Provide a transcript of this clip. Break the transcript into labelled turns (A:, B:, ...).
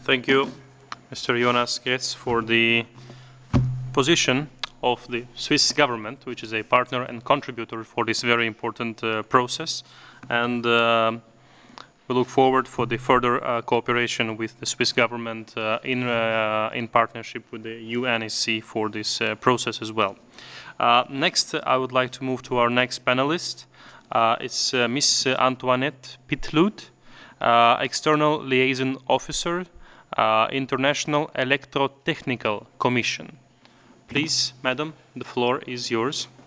A: Thank you, Mr. Jonas Getz, for the position of the Swiss government, which is a partner and contributor for this very important process. And we look forward for the further cooperation with the Swiss government in partnership with the UNSC for this process as well. Next, I would like to move to our next panelist. It's Miss Antoinette Pitloud, External Liaison Officer, International Electrotechnical Commission. Please, Madam, the floor is yours.